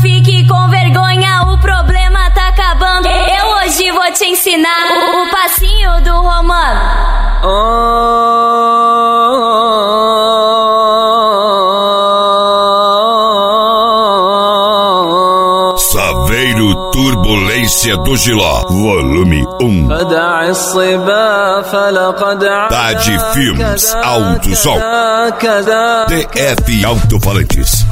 fique com vergonha, o problema tá acabando. Eu hoje vou te ensinar o passinho do Romano. Saveiro Turbulência do Giló, volume 1. Tade Filmes, Alto Som, DF Alto-Falantes.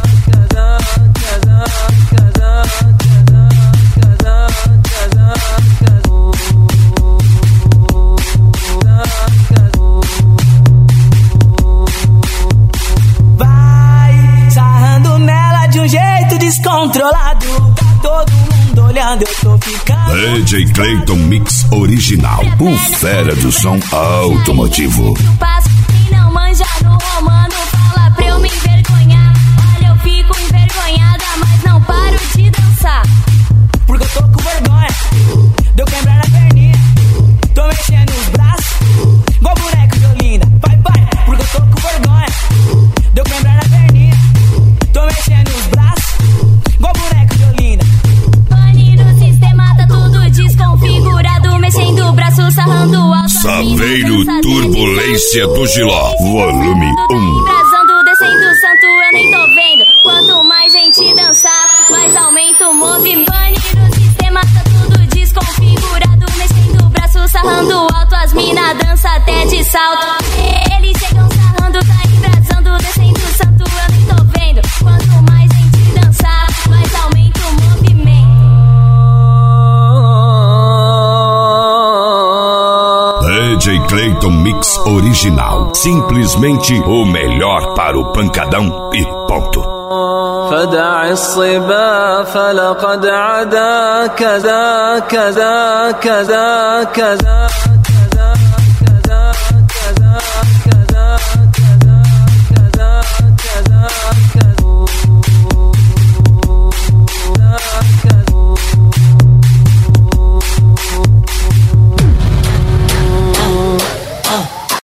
Vai sarrando nela de um jeito descontrolado, todo mundo olhando, eu tô ficando. DJ Clayton Mix Original, o fera do som automotivo. Quem não manja no Romano fala pra eu me envergonhar. Olha, eu fico envergonhada, mas não paro de dançar. Porque eu tô com vergonha de eu quebrar a perninha. Tô mexendo os braços igual boneco de Olinda. Vai, vai, porque eu tô com vergonha de eu quebrar a perninha. Tô mexendo os braços igual boneco de Olinda. Pane no sistema, tá tudo desconfigurado. Mexendo o braço, sarrando alto. Saveiro Turbulência do Giló, volume 1. Embrasando, descendo santo, eu nem tô vendo. Quanto mais gente dançar, mais aumenta o movimento. Pane no sistema, tá tudo desconfigurado. Mexendo o braço, sarrando alto. As mina dança até de salto. Eles chegam sarrando, tá embrasando, descendo santo, eu nem tô vendo. Quanto mais gente dançar, mais aumenta o movimento. DJ Clayton Mix Original, simplesmente o melhor para o pancadão e ponto. فدع الصبا فلقد عدا كذا كذا كذا كذا